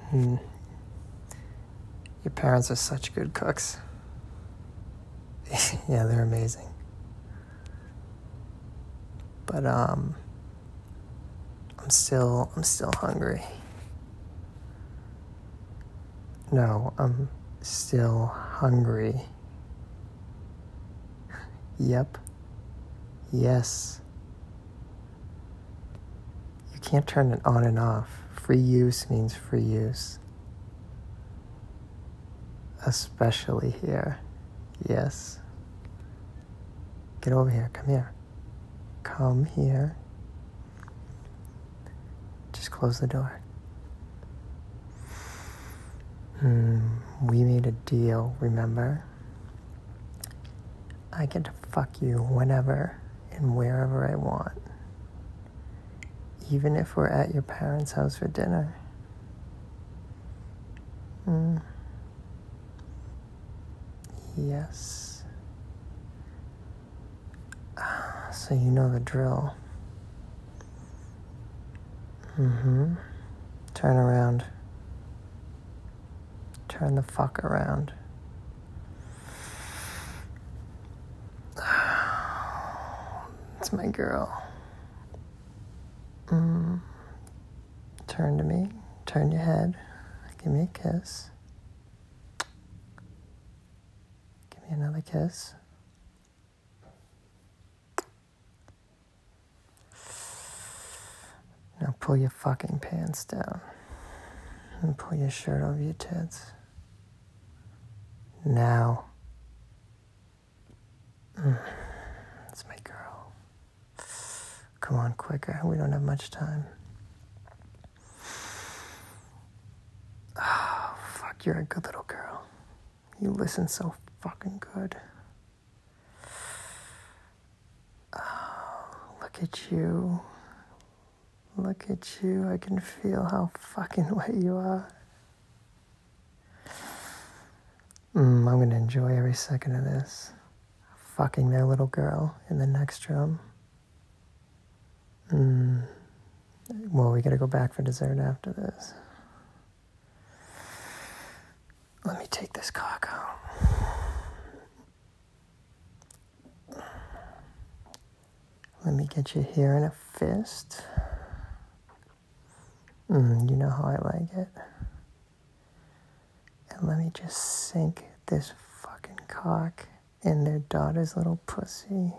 Your parents are such good cooks. Yeah, they're amazing. But I'm still hungry. No, I'm still hungry. Yep. Yes. You can't turn it on and off. Free use means free use. Especially here. Yes. Get over here. Come here. Come here. Just close the door. We made a deal, remember? I get to fuck you whenever and wherever I want. Even if we're at your parents' house for dinner. Yes. So you know the drill. Turn around. Turn the fuck around. It's my girl. Turn to me. Turn your head. Give me a kiss. Give me another kiss. Now pull your fucking pants down. And pull your shirt over your tits. Now. It's my girl. Come on, quicker. We don't have much time. Oh, fuck, you're a good little girl. You listen so fucking good. Oh, look at you. Look at you. I can feel how fucking wet you are. I'm gonna enjoy every second of this. Fucking their little girl in the next room. Well, we gotta go back for dessert after this. Let me take this cock out. Let me get you here in a fist. You know how I like it. And let me just sink this fucking cock in their daughter's little pussy.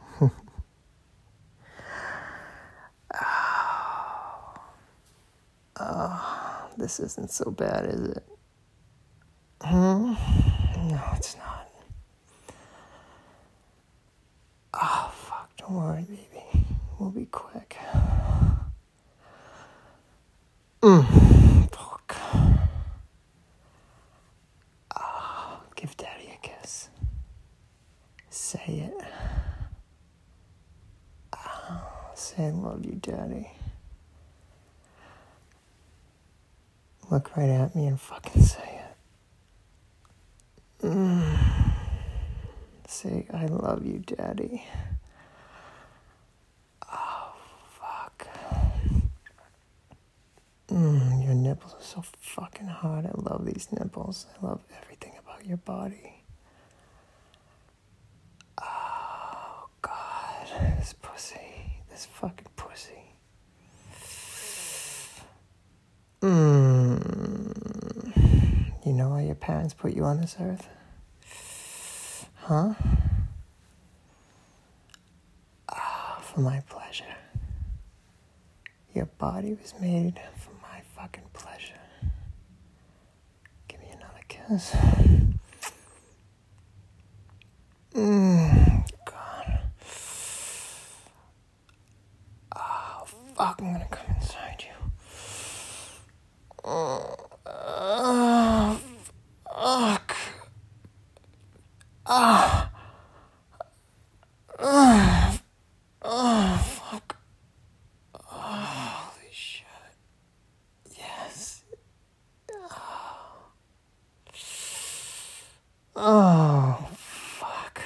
Oh, this isn't so bad, is it? No, it's not. Oh, fuck, don't worry, baby. We'll be quick. Fuck. Oh, give Daddy a kiss. Say it. Oh, say I love you, Daddy. Look right at me and fucking say it. Say, I love you, Daddy. Oh, fuck. Your nipples are so fucking hard. I love these nipples. I love everything about your body. Oh, God. This pussy. This fucking pussy. You know why your parents put you on this earth? Huh? For my pleasure. Your body was made for my fucking pleasure. Give me another kiss. God. Oh, fuck, I'm gonna come inside you. Oh, fuck. Fuck. Holy shit. Yes. Oh, fuck.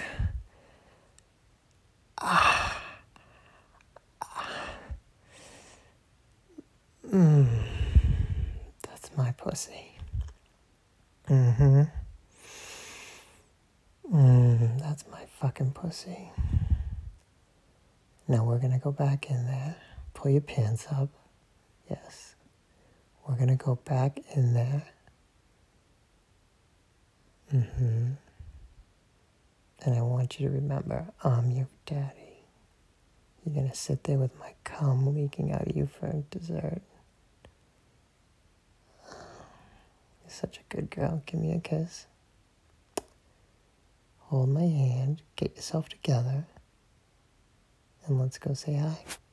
That's my pussy. That's my fucking pussy. Now we're gonna go back in there. Pull your pants up. Yes. We're gonna go back in there. And I want you to remember, I'm your daddy. You're gonna sit there with my cum leaking out of you for dessert. You're such a good girl. Give me a kiss. Hold my hand. Get yourself together. And let's go say hi.